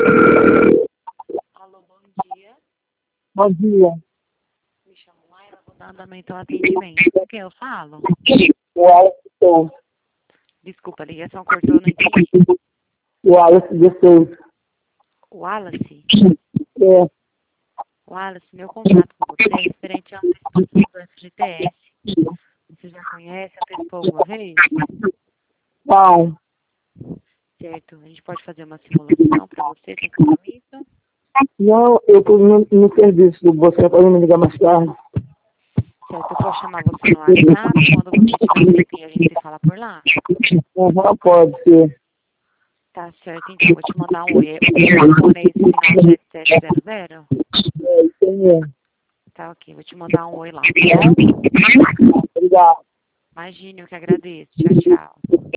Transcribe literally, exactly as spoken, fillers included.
Alô, bom dia. Bom dia. Me chamo Mayra, vou dar andamento ao atendimento. O que eu falo? O Wallace estou. Desculpa, a ligação cortou, não entendi. O Wallace de Souza. Wallace? É. Wallace, meu contato com você é referente à antecipação do F G T S. Você já conhece, antecipou alguma vez? Não. Certo, a gente pode fazer uma simulação para você, sem compromisso? Não, eu estou no, no serviço. Você pode me ligar mais tarde? Certo, eu posso chamar você no WhatsApp, quando você tiver um tempinho a gente se fala por lá? Não pode ser. Tá certo, então, vou te mandar um oi. O telefone é esse final sete sete zero zero? É isso mesmo. Tá ok, vou te mandar um oi lá, tá bom? Obrigado. Imagine, eu que agradeço. Tchau, tchau.